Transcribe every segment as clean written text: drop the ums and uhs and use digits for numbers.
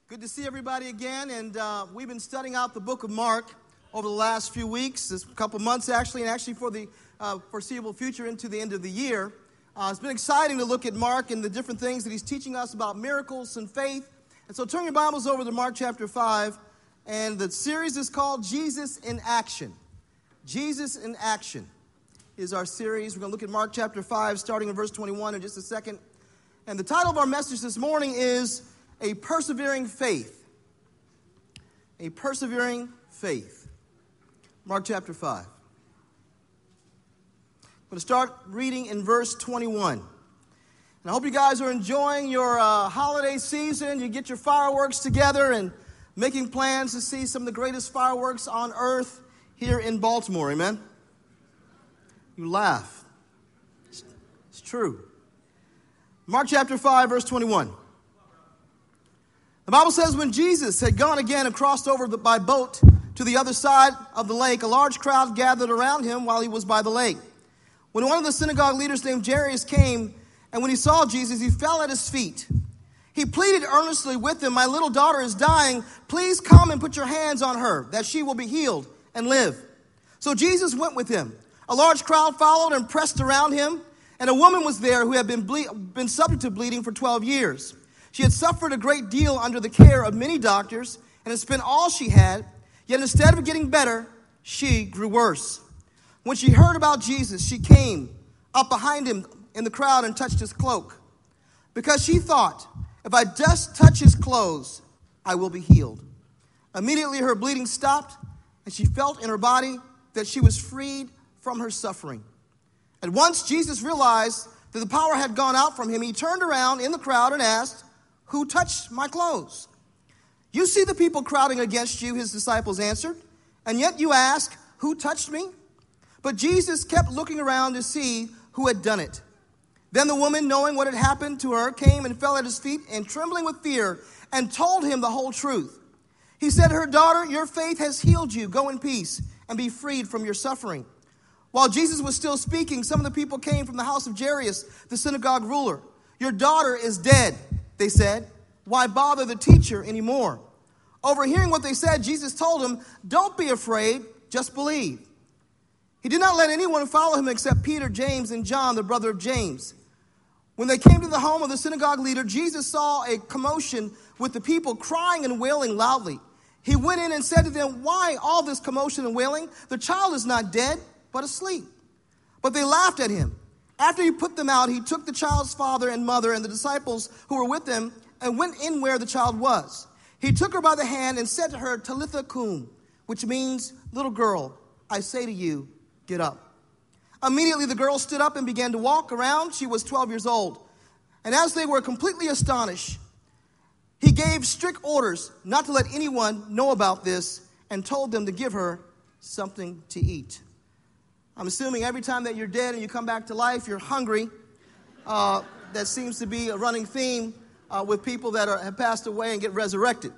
Good to see everybody again, and we've been studying out the book of Mark over the last few weeks, this couple months actually, and actually for the foreseeable future into the end of the year. It's been exciting to look at Mark and the different things that he's teaching us about miracles and faith. And so turn your Bibles over to Mark chapter 5, and the series is called Jesus in Action. Jesus in Action is our series. We're going to look at Mark chapter 5, starting in verse 21 in just a second. And the title of our message this morning is A Persevering Faith. A Persevering Faith. Mark chapter 5. I'm going to start reading in verse 21. And I hope you guys are enjoying your holiday season. You get your fireworks together and making plans to see some of the greatest fireworks on earth here in Baltimore. Amen? You laugh. It's true. Mark chapter 5, verse 21. The Bible says, when Jesus had gone again and crossed over by boat to the other side of the lake, a large crowd gathered around him while he was by the lake. When one of the synagogue leaders named Jairus came, and when he saw Jesus, he fell at his feet. He pleaded earnestly with him, "My little daughter is dying. Please come and put your hands on her, that she will be healed and live." So Jesus went with him. A large crowd followed and pressed around him, and a woman was there who had been subject to bleeding for 12 years. She had suffered a great deal under the care of many doctors and had spent all she had, yet instead of getting better, she grew worse. When she heard about Jesus, she came up behind him in the crowd and touched his cloak, because she thought, if I just touch his clothes, I will be healed. Immediately her bleeding stopped, and she felt in her body that she was freed from her suffering. At once Jesus realized that the power had gone out from him. He turned around in the crowd and asked, "Who touched my clothes?" "You see the people crowding against you," his disciples answered, "and yet you ask, 'Who touched me?'" But Jesus kept looking around to see who had done it. Then the woman, knowing what had happened to her, came and fell at his feet and trembling with fear and told him the whole truth. He said to her, "Daughter, your faith has healed you. Go in peace and be freed from your suffering." While Jesus was still speaking, some of the people came from the house of Jairus, the synagogue ruler. "Your daughter is dead," they said. "Why bother the teacher anymore?" Overhearing what they said, Jesus told them, "Don't be afraid, just believe." He did not let anyone follow him except Peter, James, and John, the brother of James. When they came to the home of the synagogue leader, Jesus saw a commotion with the people crying and wailing loudly. He went in and said to them, "Why all this commotion and wailing? The child is not dead, but asleep." But they laughed at him. After he put them out, he took the child's father and mother and the disciples who were with them and went in where the child was. He took her by the hand and said to her, "Talitha cum," which means, "Little girl, I say to you, get up." Immediately the girl stood up and began to walk around. She was 12 years old. And as they were completely astonished, he gave strict orders not to let anyone know about this and told them to give her something to eat. I'm assuming every time that you're dead and you come back to life, you're hungry. That seems to be a running theme with people that have passed away and get resurrected.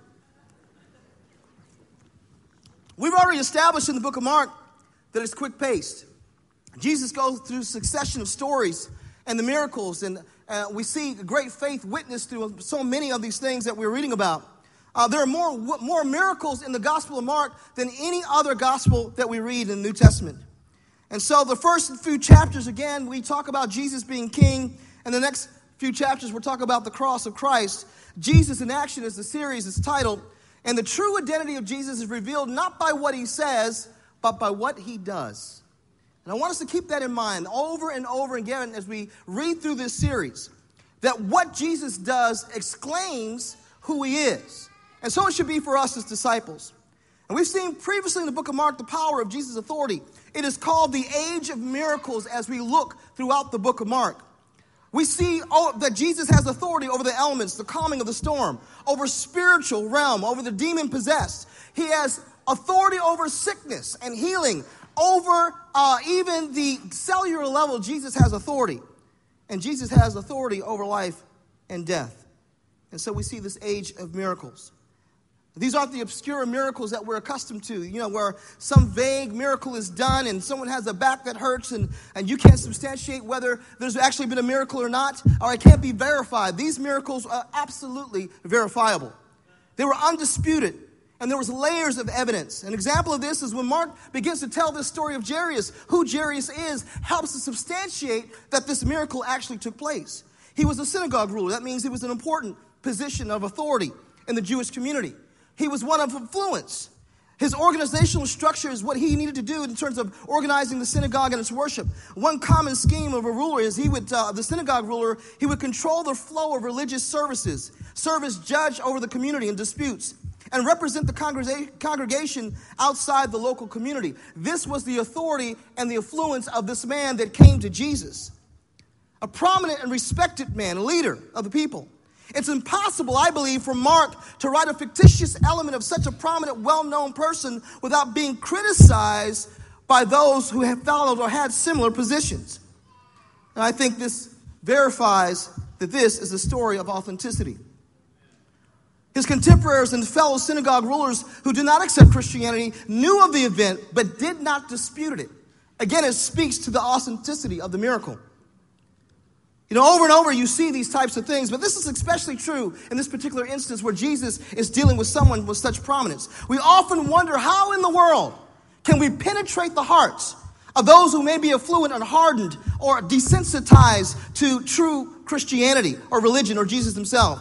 We've already established in the book of Mark that it's quick-paced. Jesus goes through a succession of stories and the miracles, and we see great faith witnessed through so many of these things that we're reading about. There are more miracles in the Gospel of Mark than any other gospel that we read in the New Testament. And so the first few chapters, again, we talk about Jesus being king, and the next few chapters we'll talk about the cross of Christ. Jesus in Action is the series is titled, and the true identity of Jesus is revealed not by what he says, but by what he does. And I want us to keep that in mind over and over again as we read through this series, that what Jesus does exclaims who he is. And so it should be for us as disciples. And we've seen previously in the book of Mark the power of Jesus' authority. It is called the age of miracles as we look throughout the book of Mark. We see that Jesus has authority over the elements, the calming of the storm, over spiritual realm, over the demon-possessed. He has authority over sickness and healing. Over even the cellular level, Jesus has authority. And Jesus has authority over life and death. And so we see this age of miracles. These aren't the obscure miracles that we're accustomed to, where some vague miracle is done and someone has a back that hurts and you can't substantiate whether there's actually been a miracle or not, or it can't be verified. These miracles are absolutely verifiable. They were undisputed, and there was layers of evidence. An example of this is when Mark begins to tell this story of Jairus. Who Jairus is helps to substantiate that this miracle actually took place. He was a synagogue ruler. That means he was an important position of authority in the Jewish community. He was one of influence. His organizational structure is what he needed to do in terms of organizing the synagogue and its worship. One common scheme of a ruler is the synagogue ruler, he would control the flow of religious services, serve as judge over the community in disputes, and represent the congregation outside the local community. This was the authority and the influence of this man that came to Jesus. A prominent and respected man, a leader of the people. It's impossible, I believe, for Mark to write a fictitious element of such a prominent, well-known person without being criticized by those who have followed or had similar positions. And I think this verifies that this is a story of authenticity. His contemporaries and fellow synagogue rulers who did not accept Christianity knew of the event but did not dispute it. Again, it speaks to the authenticity of the miracle. You know, over and over you see these types of things, but this is especially true in this particular instance where Jesus is dealing with someone with such prominence. We often wonder how in the world can we penetrate the hearts of those who may be affluent and hardened or desensitized to true Christianity or religion or Jesus himself.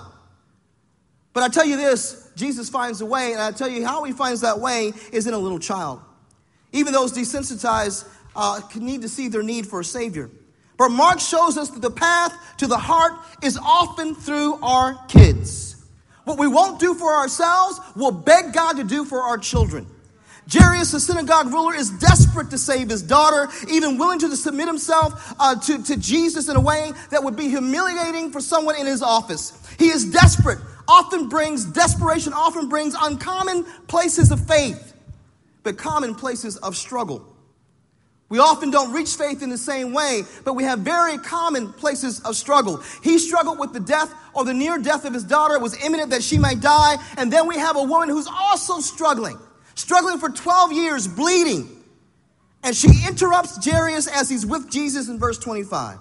But I tell you this, Jesus finds a way, and I tell you how he finds that way is in a little child. Even those desensitized need to see their need for a Savior. But Mark shows us that the path to the heart is often through our kids. What we won't do for ourselves, we'll beg God to do for our children. Jairus, the synagogue ruler, is desperate to save his daughter, even willing to submit himself to Jesus in a way that would be humiliating for someone in his office. He is desperate. Desperation often brings uncommon places of faith, but common places of struggle. We often don't reach faith in the same way, but we have very common places of struggle. He struggled with the death or the near death of his daughter. It was imminent that she might die. And then we have a woman who's also struggling for 12 years, bleeding. And she interrupts Jairus as he's with Jesus in verse 25.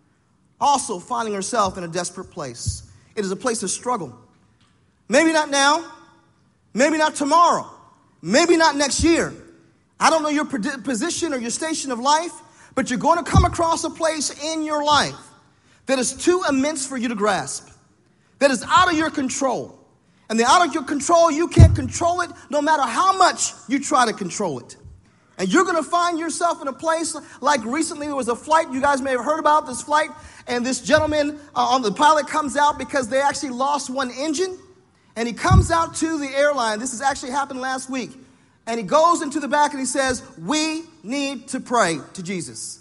Also finding herself in a desperate place. It is a place of struggle. Maybe not now, maybe not tomorrow, maybe not next year. I don't know your position or your station of life, but you're going to come across a place in your life that is too immense for you to grasp, that is out of your control. And the out of your control, you can't control it no matter how much you try to control it. And you're going to find yourself in a place like recently there was a flight, you guys may have heard about this flight, and this gentleman on the pilot comes out because they actually lost one engine, and he comes out to the airline. This has actually happened last week. And he goes into the back and he says, we need to pray to Jesus.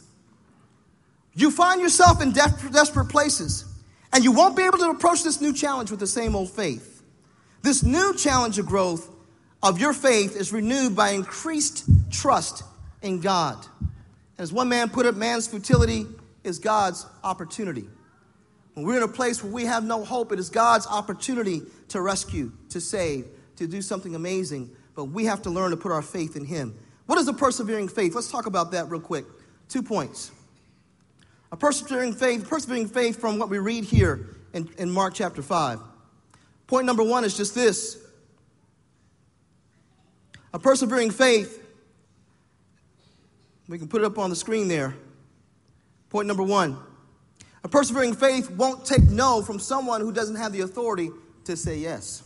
You find yourself in desperate places, and you won't be able to approach this new challenge with the same old faith. This new challenge of growth of your faith is renewed by increased trust in God. As one man put it, man's futility is God's opportunity. When we're in a place where we have no hope, it is God's opportunity to rescue, to save, to do something amazing. But we have to learn to put our faith in him. What is a persevering faith? Let's talk about that real quick. 2 points. A persevering faith from what we read here in Mark chapter 5. Point number 1 is just this. A persevering faith, we can put it up on the screen there. Point number 1. A persevering faith won't take no from someone who doesn't have the authority to say yes.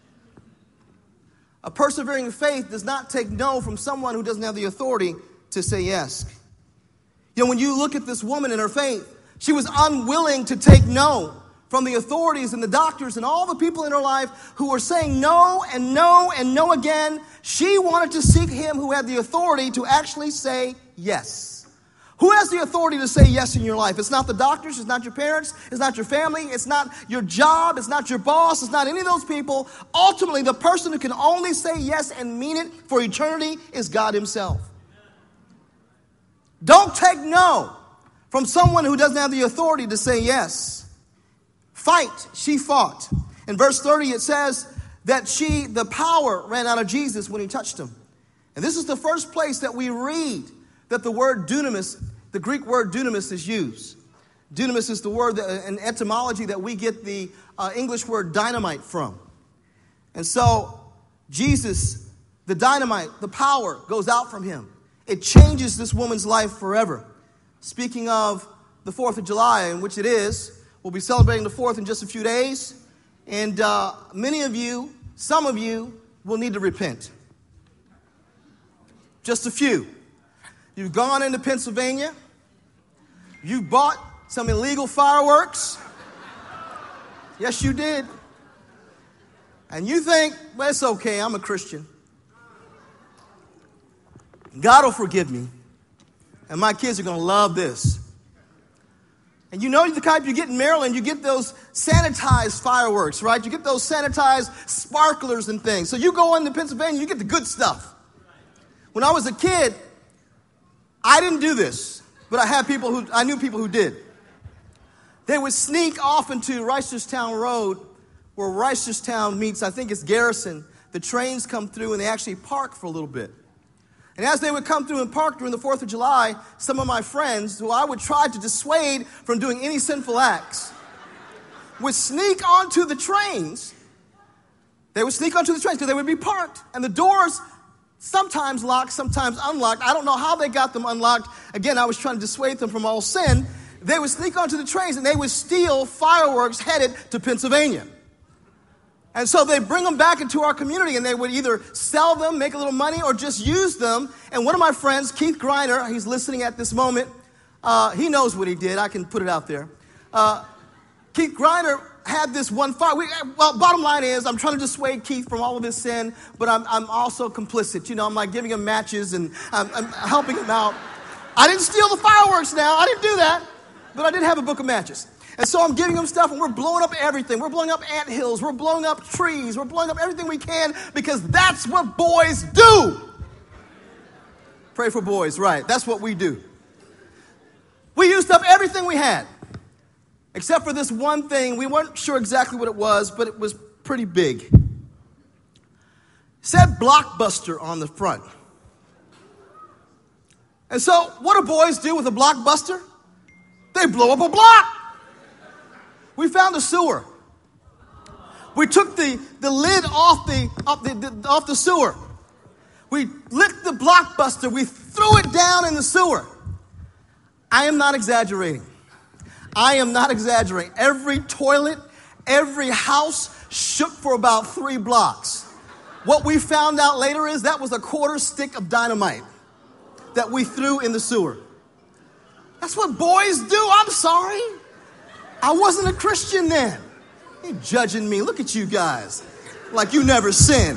A persevering faith does not take no from someone who doesn't have the authority to say yes. You know, when you look at this woman in her faith, she was unwilling to take no from the authorities and the doctors and all the people in her life who were saying no and no and no again. She wanted to seek him who had the authority to actually say yes. Who has the authority to say yes in your life? It's not the doctors, it's not your parents, it's not your family, it's not your job, it's not your boss, it's not any of those people. Ultimately, the person who can only say yes and mean it for eternity is God himself. Don't take no from someone who doesn't have the authority to say yes. Fight, she fought. In verse 30, it says that the power ran out of Jesus when he touched him. And this is the first place that we read that the word dunamis, the Greek word dunamis, is used. Dunamis is the word, an etymology that we get the English word dynamite from. And so Jesus, the dynamite, the power goes out from him. It changes this woman's life forever. Speaking of the 4th of July, in which it is, we'll be celebrating the 4th in just a few days. And many of you, some of you, will need to repent. Just a few. You've gone into Pennsylvania. You've bought some illegal fireworks. Yes, you did. And you think, well, it's okay, I'm a Christian. God will forgive me. And my kids are going to love this. And you know the type you get in Maryland, you get those sanitized fireworks, right? You get those sanitized sparklers and things. So you go into Pennsylvania, you get the good stuff. When I was a kid, I didn't do this, but I knew people who did. They would sneak off into Reisterstown Road, where Reisterstown meets, I think it's Garrison. The trains come through and they actually park for a little bit. And as they would come through and park during the 4th of July, some of my friends, who I would try to dissuade from doing any sinful acts, would sneak onto the trains. They would sneak onto the trains because they would be parked. And the doors sometimes locked, sometimes unlocked. I don't know how they got them unlocked. Again, I was trying to dissuade them from all sin. They would sneak onto the trains and they would steal fireworks headed to Pennsylvania. And so they bring them back into our community and they would either sell them, make a little money, or just use them. And one of my friends, Keith Griner, he's listening at this moment. He knows what he did. I can put it out there. Keith Griner had this one fire. Bottom line is, I'm trying to dissuade Keith from all of his sin, but I'm also complicit. You know, I'm like giving him matches and I'm helping him out. I didn't steal the fireworks now. I didn't do that. But I did have a book of matches. And so I'm giving them stuff, and we're blowing up everything. We're blowing up anthills. We're blowing up trees. We're blowing up everything we can because that's what boys do. Pray for boys, right. That's what we do. We used up everything we had, except for this one thing. We weren't sure exactly what it was, but it was pretty big. It said Blockbuster on the front. And so what do boys do with a Blockbuster? They blow up a block. We found a sewer. We took the lid off the sewer. We lit the Blockbuster. We threw it down in the sewer. I am not exaggerating. Every toilet, every house shook for about 3 blocks. What we found out later is that was a quarter stick of dynamite that we threw in the sewer. That's what boys do. I'm sorry. I wasn't a Christian then. You're judging me. Look at you guys. Like you never sinned.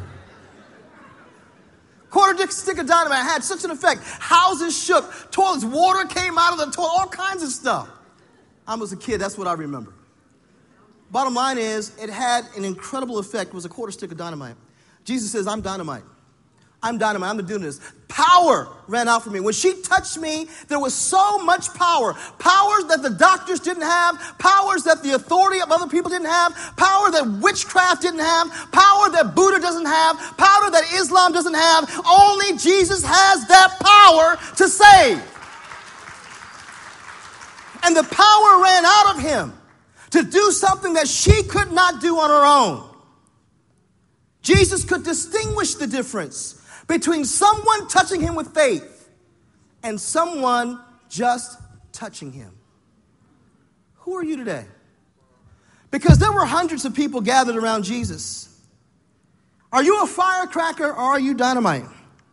Quarter stick of dynamite had such an effect. Houses shook. Toilets, water came out of the toilet. All kinds of stuff. I was a kid. That's what I remember. Bottom line is, it had an incredible effect. It was a quarter stick of dynamite. Jesus says, I'm dynamite. I'm dynamite. I'm the dunamis. Power ran out from me. When she touched me, there was so much power. Powers that the doctors didn't have. Powers that the authority of other people didn't have. Power that witchcraft didn't have. Power that Buddha doesn't have. Power that Islam doesn't have. Only Jesus has that power to save. And the power ran out of him to do something that she could not do on her own. Jesus could distinguish the difference between someone touching him with faith and someone just touching him. Who are you today? Because there were hundreds of people gathered around Jesus. Are you a firecracker or are you dynamite?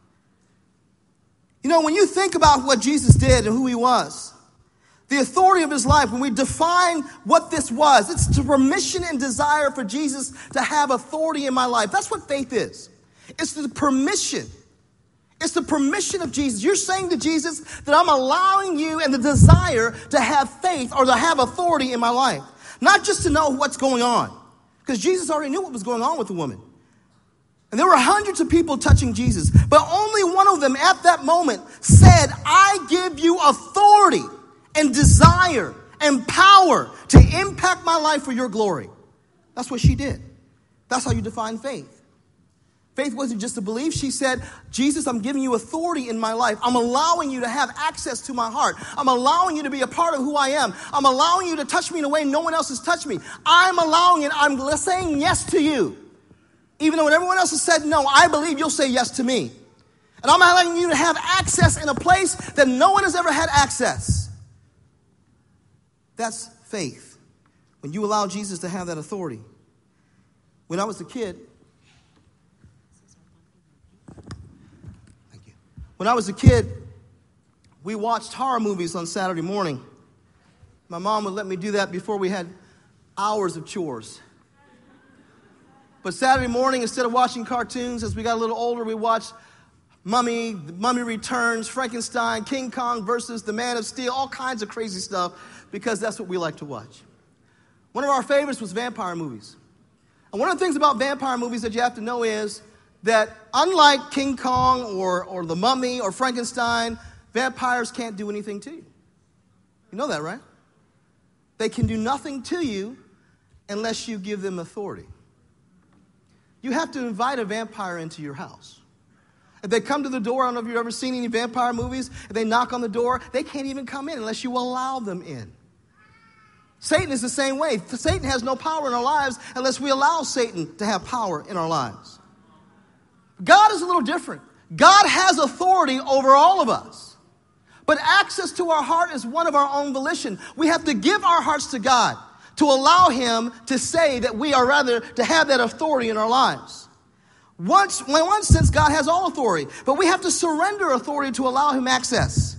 You know, when you think about what Jesus did and who he was, the authority of his life, when we define what this was, it's the permission and desire for Jesus to have authority in my life. That's what faith is. It's the permission. It's the permission of Jesus. You're saying to Jesus that I'm allowing you and the desire to have faith or to have authority in my life. Not just to know what's going on. Because Jesus already knew what was going on with the woman. And there were hundreds of people touching Jesus. But only one of them at that moment said, I give you authority and desire and power to impact my life for your glory. That's what she did. That's how you define faith. Faith wasn't just a belief. She said, Jesus, I'm giving you authority in my life. I'm allowing you to have access to my heart. I'm allowing you to be a part of who I am. I'm allowing you to touch me in a way no one else has touched me. I'm allowing it. I'm saying yes to you. Even though when everyone else has said no, I believe you'll say yes to me. And I'm allowing you to have access in a place that no one has ever had access. That's faith. When you allow Jesus to have that authority. When I was a kid, when I was a kid, we watched horror movies on Saturday morning. My mom would let me do that before we had hours of chores. But Saturday morning, instead of watching cartoons, as we got a little older, we watched Mummy, The Mummy Returns, Frankenstein, King Kong versus the Man of Steel, all kinds of crazy stuff, because that's what we like to watch. One of our favorites was vampire movies. And one of the things about vampire movies that you have to know is that unlike King Kong or The Mummy or Frankenstein, vampires can't do anything to you. You know that, right? They can do nothing to you unless you give them authority. You have to invite a vampire into your house. If they come to the door, I don't know if you've ever seen any vampire movies, if they knock on the door, they can't even come in unless you allow them in. Satan is the same way. Satan has no power in our lives unless we allow Satan to have power in our lives. God is a little different. God has authority over all of us. But access to our heart is one of our own volition. We have to give our hearts to God to allow him to say that we are rather to have that authority in our lives. In one sense, God has all authority, but we have to surrender authority to allow him access.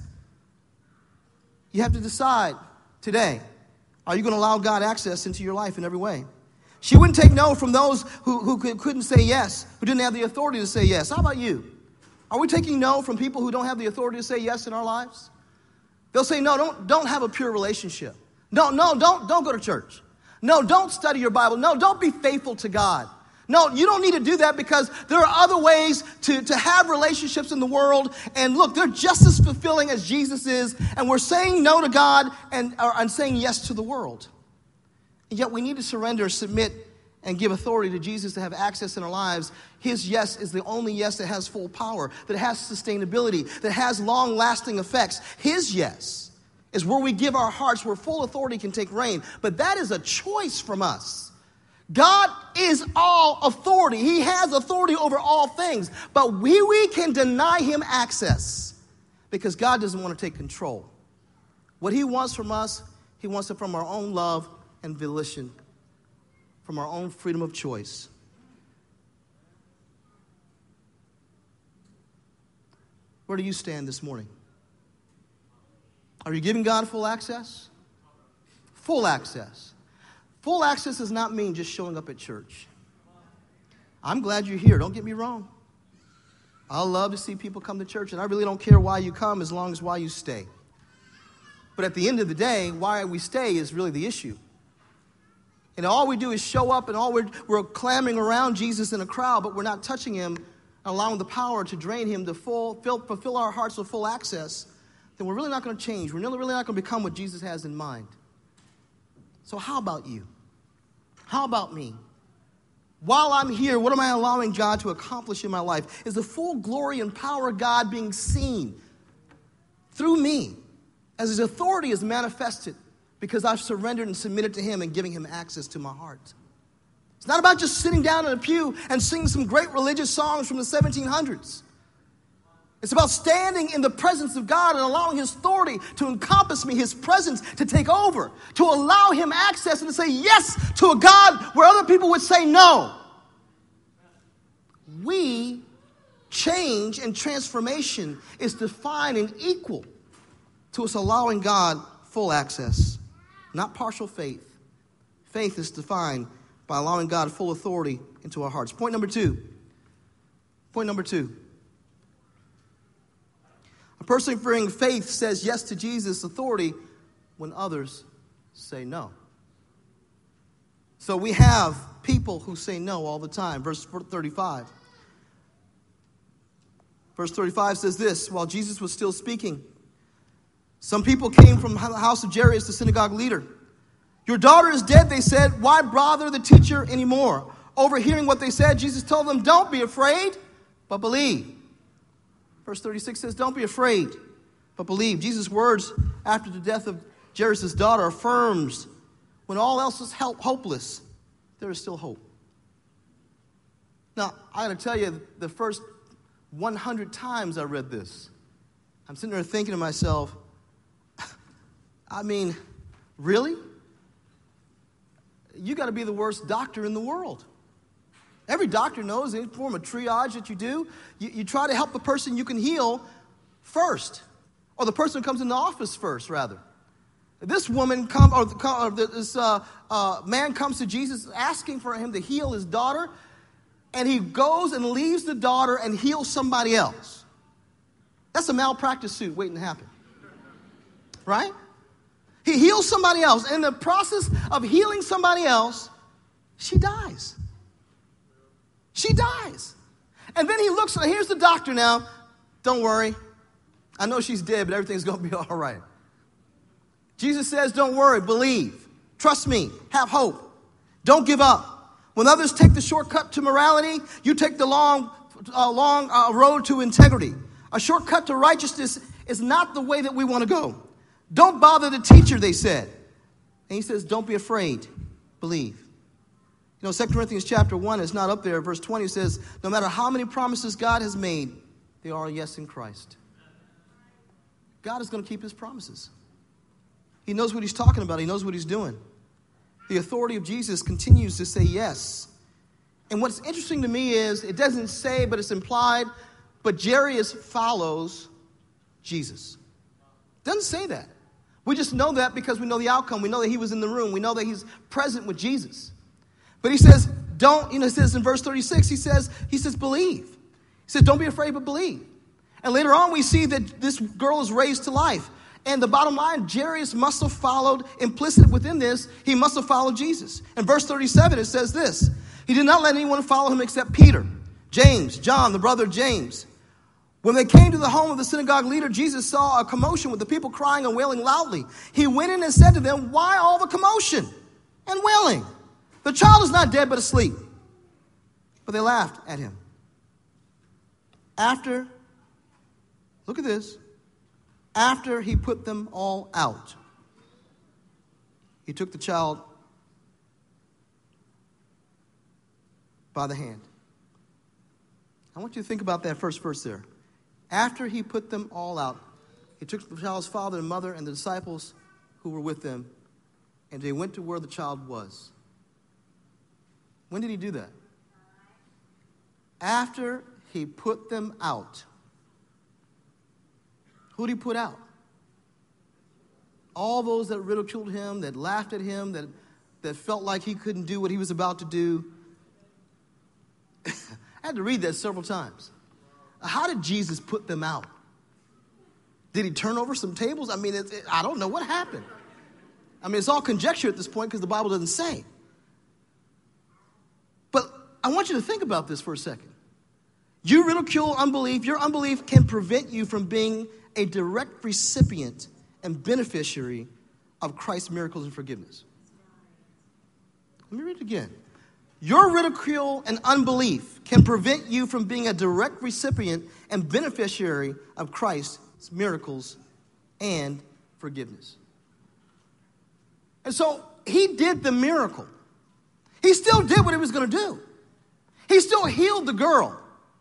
You have to decide today, are you going to allow God access into your life in every way? She wouldn't take no from those who couldn't say yes, who didn't have the authority to say yes. How about you? Are we taking no from people who don't have the authority to say yes in our lives? They'll say, no, don't have a pure relationship. No, don't go to church. No, don't study your Bible. No, don't be faithful to God. No, you don't need to do that because there are other ways to have relationships in the world. And look, they're just as fulfilling as Jesus is. And we're saying no to God and saying yes to the world. And yet we need to surrender, submit, and give authority to Jesus to have access in our lives. His yes is the only yes that has full power, that has sustainability, that has long-lasting effects. His yes is where we give our hearts, where full authority can take reign. But that is a choice from us. God is all authority. He has authority over all things. But we can deny him access because God doesn't want to take control. What he wants from us, he wants it from our own love and volition, from our own freedom of choice. Where do you stand this morning? Are you giving God full access? Full access. Full access does not mean just showing up at church. I'm glad you're here. Don't get me wrong. I love to see people come to church, and I really don't care why you come as long as why you stay. But at the end of the day, why we stay is really the issue. And all we do is show up, and all we're clamoring around Jesus in a crowd, but we're not touching him, allowing the power to drain him to fulfill our hearts with full access. Then we're really not going to change. We're really not going to become what Jesus has in mind. So how about you? How about me? While I'm here, what am I allowing God to accomplish in my life? Is the full glory and power of God being seen through me as his authority is manifested because I've surrendered and submitted to him and giving him access to my heart? It's not about just sitting down in a pew and singing some great religious songs from the 1700s. It's about standing in the presence of God and allowing his authority to encompass me, his presence to take over, to allow him access and to say yes to a God where other people would say no. We change and transformation is defined and equal to us allowing God full access, not partial faith. Faith is defined by allowing God full authority into our hearts. Point number two. A person bringing faith says yes to Jesus' authority when others say no. So we have people who say no all the time. Verse 35. Verse 35 says this: while Jesus was still speaking, some people came from the house of Jairus, the synagogue leader. Your daughter is dead, they said. Why bother the teacher anymore? Overhearing what they said, Jesus told them, don't be afraid, but believe. Verse 36 says, don't be afraid, but believe. Jesus' words after the death of Jairus' daughter affirms when all else is hopeless, there is still hope. Now, I got to tell you, the first 100 times I read this, I'm sitting there thinking to myself, I mean, really? You got to be the worst doctor in the world. Every doctor knows any form of triage that you do, you try to help the person you can heal first, or the person who comes in the office first, rather. This woman this man comes to Jesus asking for him to heal his daughter, and he goes and leaves the daughter and heals somebody else. That's a malpractice suit waiting to happen, right? He heals somebody else. In the process of healing somebody else, she dies. She dies. And then he looks, and here's the doctor now. Don't worry. I know she's dead, but everything's going to be all right. Jesus says, don't worry, believe. Trust me. Have hope. Don't give up. When others take the shortcut to morality, you take the long road to integrity. A shortcut to righteousness is not the way that we want to go. Don't bother the teacher, they said. And he says, don't be afraid. Believe. You know, 2 Corinthians chapter 1 is not up there. Verse 20 says, no matter how many promises God has made, they are a yes in Christ. God is going to keep his promises. He knows what he's talking about. He knows what he's doing. The authority of Jesus continues to say yes. And what's interesting to me is, it doesn't say, but it's implied, but Jairus follows Jesus. It doesn't say that. We just know that because we know the outcome. We know that he was in the room. We know that he's present with Jesus. But he says, it says in verse 36, he says, believe. He says, don't be afraid, but believe. And later on, we see that this girl is raised to life. And the bottom line, Jairus must have followed, implicit within this, he must have followed Jesus. In verse 37, it says this: he did not let anyone follow him except Peter, James, John, the brother of James. When they came to the home of the synagogue leader, Jesus saw a commotion with the people crying and wailing loudly. He went in and said to them, why all the commotion and wailing? The child is not dead but asleep. But they laughed at him. Look at this. After he put them all out, he took the child by the hand. I want you to think about that first verse there. After he put them all out, he took the child's father and mother and the disciples who were with them, and they went to where the child was. When did he do that? After he put them out. Who did he put out? All those that ridiculed him, that laughed at him, that felt like he couldn't do what he was about to do. I had to read that several times. How did Jesus put them out? Did he turn over some tables? I mean, I don't know what happened. I mean, it's all conjecture at this point because the Bible doesn't say. But I want you to think about this for a second. You ridicule unbelief. Your unbelief can prevent you from being a direct recipient and beneficiary of Christ's miracles and forgiveness. Let me read it again. Your ridicule and unbelief can prevent you from being a direct recipient and beneficiary of Christ's miracles and forgiveness. And so he did the miracle. He still did what he was going to do. He still healed the girl.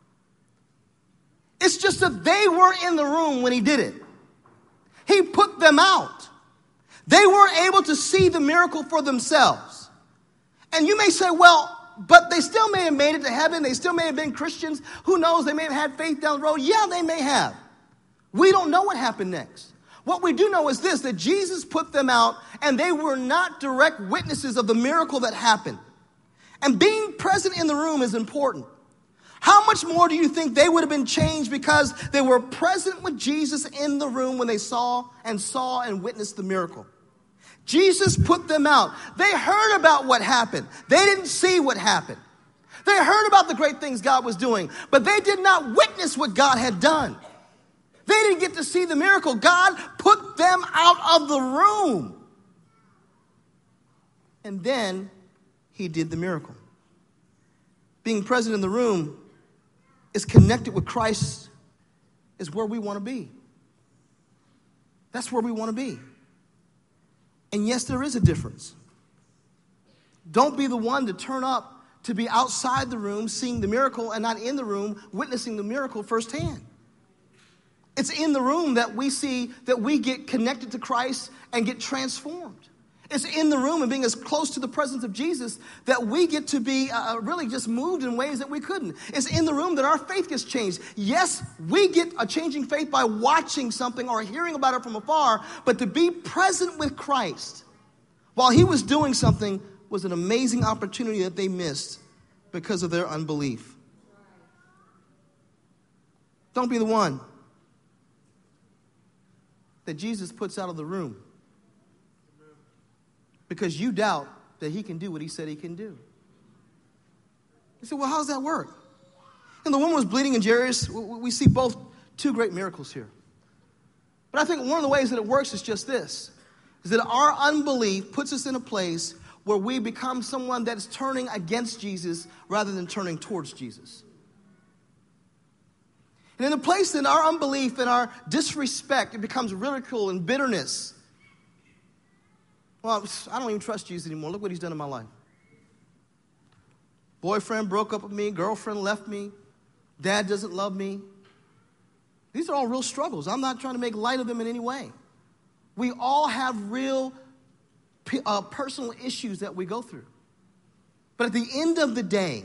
It's just that they weren't in the room when he did it. He put them out. They weren't able to see the miracle for themselves. And you may say, well, but they still may have made it to heaven. They still may have been Christians. Who knows? They may have had faith down the road. Yeah, they may have. We don't know what happened next. What we do know is this, that Jesus put them out, and they were not direct witnesses of the miracle that happened. And being present in the room is important. How much more do you think they would have been changed because they were present with Jesus in the room when they saw and witnessed the miracle? Jesus put them out. They heard about what happened. They didn't see what happened. They heard about the great things God was doing, but they did not witness what God had done. They didn't get to see the miracle. God put them out of the room. And then he did the miracle. Being present in the room is connected with Christ is where we want to be. That's where we want to be. And yes, there is a difference. Don't be the one to turn up to be outside the room, seeing the miracle, and not in the room, witnessing the miracle firsthand. It's in the room that we see that we get connected to Christ and get transformed. It's in the room and being as close to the presence of Jesus that we get to be really just moved in ways that we couldn't. It's in the room that our faith gets changed. Yes, we get a changing faith by watching something or hearing about it from afar, but to be present with Christ while he was doing something was an amazing opportunity that they missed because of their unbelief. Don't be the one that Jesus puts out of the room because you doubt that he can do what he said he can do. You say, well, how does that work? And the woman was bleeding in Jairus. We see both two great miracles here. But I think one of the ways that it works is just this, is that our unbelief puts us in a place where we become someone that is turning against Jesus rather than turning towards Jesus. And in a place in our unbelief and our disrespect, it becomes ridicule and bitterness. Well, I don't even trust Jesus anymore. Look what he's done in my life. Boyfriend broke up with me. Girlfriend left me. Dad doesn't love me. These are all real struggles. I'm not trying to make light of them in any way. We all have real personal issues that we go through. But at the end of the day,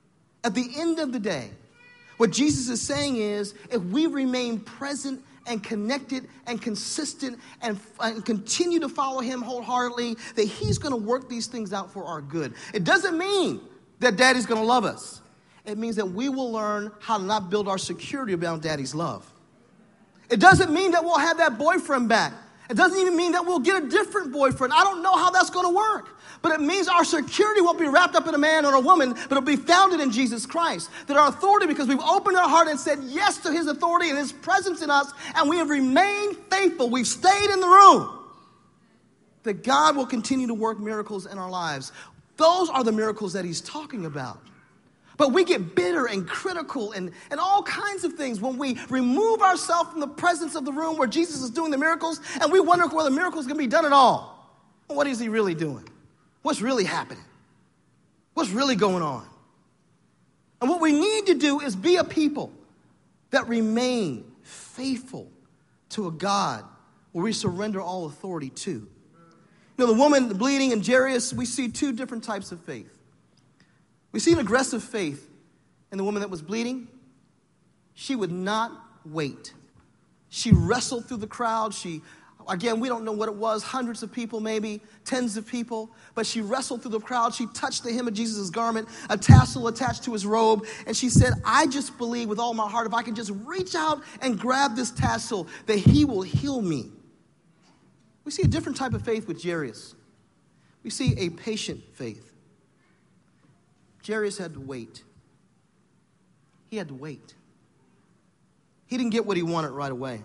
what Jesus is saying is, if we remain present and connected and consistent and continue to follow him wholeheartedly, that he's going to work these things out for our good. It doesn't mean that daddy's going to love us. It means that we will learn how to not build our security around daddy's love. It doesn't mean that we'll have that boyfriend back. It doesn't even mean that we'll get a different boyfriend. I don't know how that's going to work. But it means our security won't be wrapped up in a man or a woman, but it'll be founded in Jesus Christ. That our authority, because we've opened our heart and said yes to his authority and his presence in us, and we have remained faithful, we've stayed in the room, that God will continue to work miracles in our lives. Those are the miracles that he's talking about. But we get bitter and critical and all kinds of things when we remove ourselves from the presence of the room where Jesus is doing the miracles, and we wonder whether the miracles can be done at all. Well, what is he really doing? What's really happening? What's really going on? And what we need to do is be a people that remain faithful to a God where we surrender all authority to. You know, the woman bleeding in Jairus, we see two different types of faith. We see an aggressive faith in the woman that was bleeding. She would not wait. She wrestled through the crowd. Again, we don't know what it was, hundreds of people maybe, tens of people, but she wrestled through the crowd. She touched the hem of Jesus' garment, a tassel attached to his robe, and she said, I just believe with all my heart, if I can just reach out and grab this tassel, that he will heal me. We see a different type of faith with Jairus. We see a patient faith. Jairus had to wait. He had to wait. He didn't get what he wanted right away.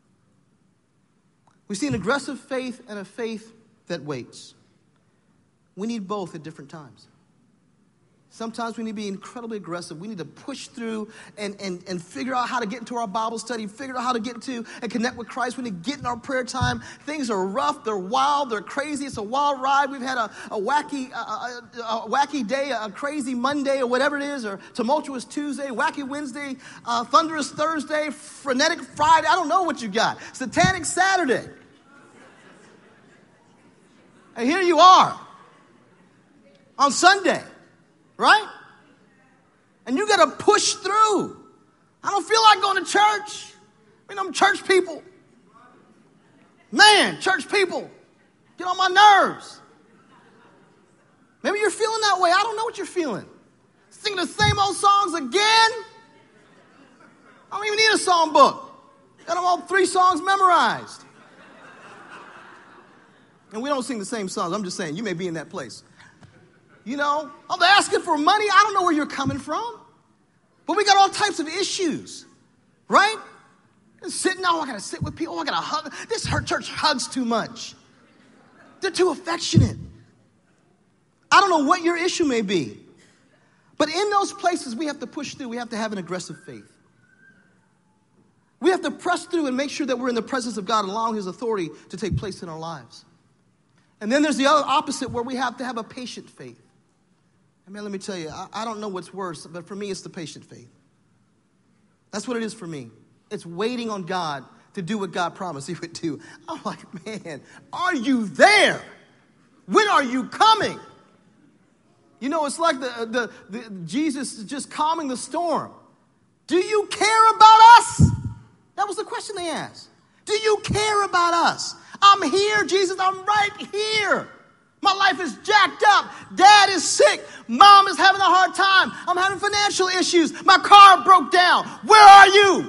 We see an aggressive faith and a faith that waits. We need both at different times. Sometimes we need to be incredibly aggressive. We need to push through and figure out how to get into our Bible study, figure out how to get into and connect with Christ. We need to get in our prayer time. Things are rough, they're wild, they're crazy. It's a wild ride. We've had a wacky day, a crazy Monday or whatever it is, or tumultuous Tuesday, wacky Wednesday, thunderous Thursday, frenetic Friday. I don't know what you got. Satanic Saturday. And here you are on Sunday. Right? And you got to push through. I don't feel like going to church. I mean, I'm church people. Man, church people get on my nerves. Maybe you're feeling that way. I don't know what you're feeling. Singing the same old songs again. I don't even need a song book. Got them all 3 songs memorized. And we don't sing the same songs. I'm just saying, you may be in that place. You know, I'm asking for money. I don't know where you're coming from. But we got all types of issues, right? And sitting, I got to sit with people. I got to hug. This church hugs too much. They're too affectionate. I don't know what your issue may be. But in those places, we have to push through. We have to have an aggressive faith. We have to press through and make sure that we're in the presence of God and allowing his authority to take place in our lives. And then there's the other opposite where we have to have a patient faith. And man, let me tell you, I don't know what's worse, but for me, it's the patient faith. That's what it is for me. It's waiting on God to do what God promised he would do. I'm like, man, are you there? When are you coming? You know, it's like the Jesus is just calming the storm. Do you care about us? That was the question they asked. Do you care about us? I'm here, Jesus. I'm right here. My life is jacked up. Dad is sick. Mom is having a hard time. I'm having financial issues. My car broke down. Where are you?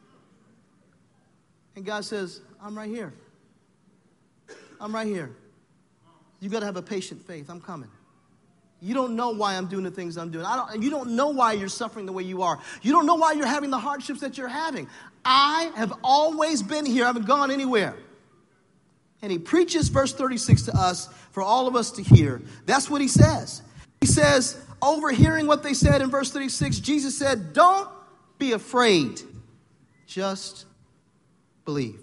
And God says, I'm right here. I'm right here. You got to have a patient faith. I'm coming. You don't know why I'm doing the things I'm doing. You don't know why you're suffering the way you are. You don't know why you're having the hardships that you're having. I have always been here. I haven't gone anywhere. And he preaches verse 36 to us for all of us to hear. That's what he says. He says, overhearing what they said in verse 36, Jesus said, don't be afraid. Just believe.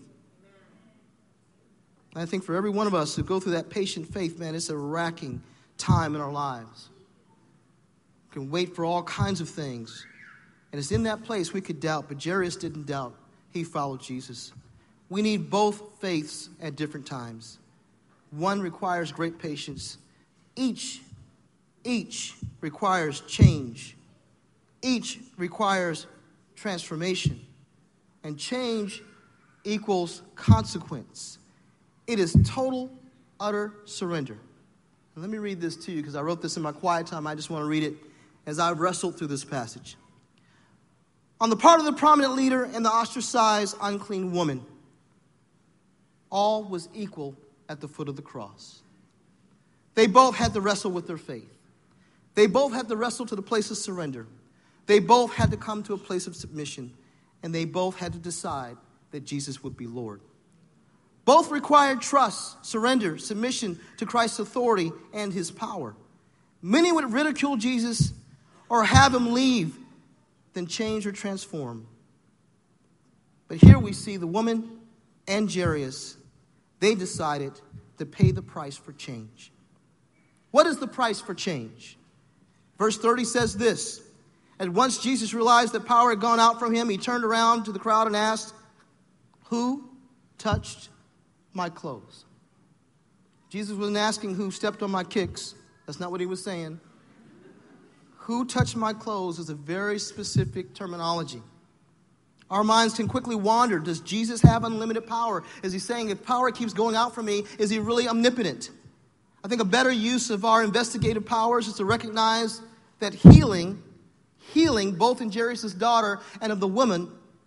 I think for every one of us who go through that patient faith, man, it's a racking time in our lives. We can wait for all kinds of things. And it's in that place we could doubt, but Jairus didn't doubt. He followed Jesus. We need both faiths at different times. One requires great patience. Each requires change. Each requires transformation. And change equals consequence. It is total, utter surrender. And let me read this to you because I wrote this in my quiet time. I just want to read it as I wrestled through this passage. On the part of the prominent leader and the ostracized, unclean woman, all was equal at the foot of the cross. They both had to wrestle with their faith. They both had to wrestle to the place of surrender. They both had to come to a place of submission. And they both had to decide that Jesus would be Lord. Both required trust, surrender, submission to Christ's authority and his power. Many would ridicule Jesus or have him leave, then change or transform. But here we see the woman and Jairus. They decided to pay the price for change. What is the price for change? Verse 30 says this. And once Jesus realized that power had gone out from him, he turned around to the crowd and asked, who touched my clothes? Jesus wasn't asking who stepped on my kicks. That's not what he was saying. Who touched my clothes is a very specific terminology. Our minds can quickly wander. Does Jesus have unlimited power? Is he saying if power keeps going out from me, is he really omnipotent? I think a better use of our investigative powers is to recognize that healing both in Jairus' daughter and of the woman,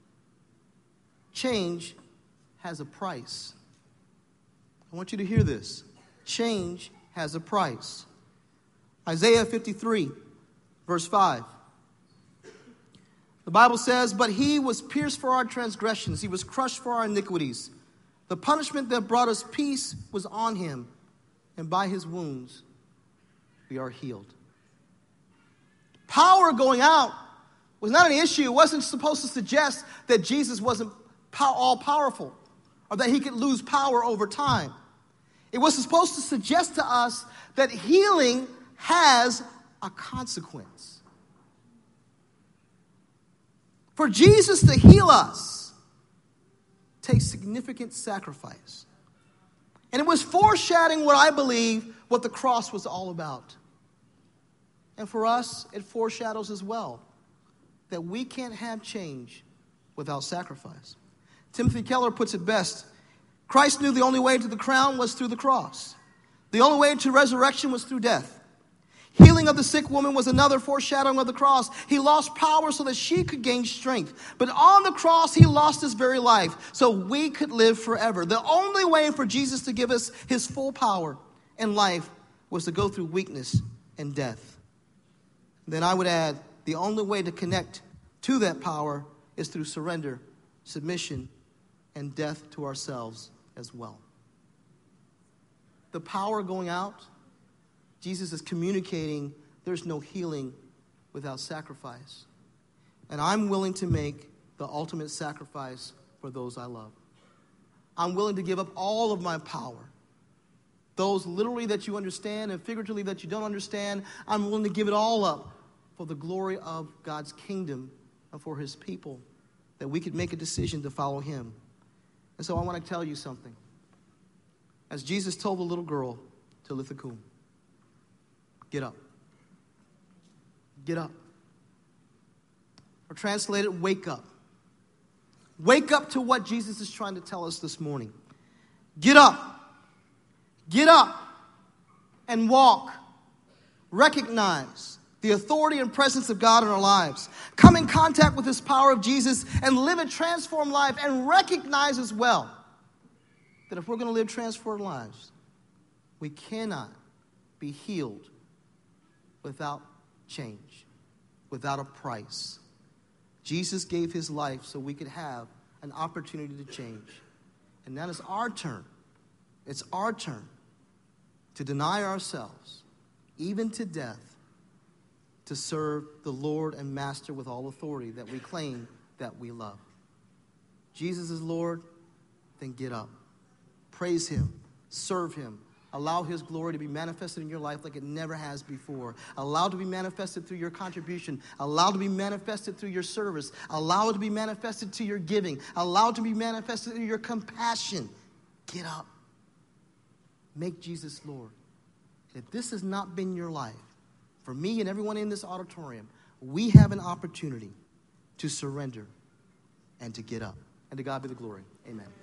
change has a price. I want you to hear this. Change has a price. Isaiah 53, verse 5. The Bible says, but he was pierced for our transgressions. He was crushed for our iniquities. The punishment that brought us peace was on him, and by his wounds we are healed. Power going out was not an issue. It wasn't supposed to suggest that Jesus wasn't all-powerful or that he could lose power over time. It was supposed to suggest to us that healing has a consequence. For Jesus to heal us takes significant sacrifice. And it was foreshadowing what I believe what the cross was all about. And for us, it foreshadows as well that we can't have change without sacrifice. Timothy Keller puts it best. Christ knew the only way to the crown was through the cross. The only way to resurrection was through death. Healing of the sick woman was another foreshadowing of the cross. He lost power so that she could gain strength. But on the cross, he lost his very life so we could live forever. The only way for Jesus to give us his full power and life was to go through weakness and death. Then I would add, the only way to connect to that power is through surrender, submission, and death to ourselves as well. The power going out, Jesus is communicating there's no healing without sacrifice. And I'm willing to make the ultimate sacrifice for those I love. I'm willing to give up all of my power Those literally that you understand and figuratively that you don't understand, I'm willing to give it all up for the glory of God's kingdom and for his people, that we could make a decision to follow him. And so I want to tell you something. As Jesus told the little girl, Talitha Kum, get up. Get up. Or translated, wake up. Wake up to what Jesus is trying to tell us this morning. Get up. Get up and walk. Recognize the authority and presence of God in our lives. Come in contact with this power of Jesus and live a transformed life, and recognize as well that if we're going to live transformed lives, we cannot be healed without change, without a price. Jesus gave his life so we could have an opportunity to change. And that is our turn. It's our turn to deny ourselves, even to death, to serve the Lord and Master with all authority that we claim that we love. Jesus is Lord, then get up. Praise him. Serve him. Allow his glory to be manifested in your life like it never has before. Allow it to be manifested through your contribution. Allow it to be manifested through your service. Allow it to be manifested to your giving. Allow it to be manifested through your compassion. Get up. Make Jesus Lord. If this has not been your life, for me and everyone in this auditorium, we have an opportunity to surrender and to get up. And to God be the glory. Amen.